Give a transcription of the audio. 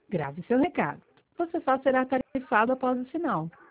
Grave seu recado. Você só será tarifado após o sinal.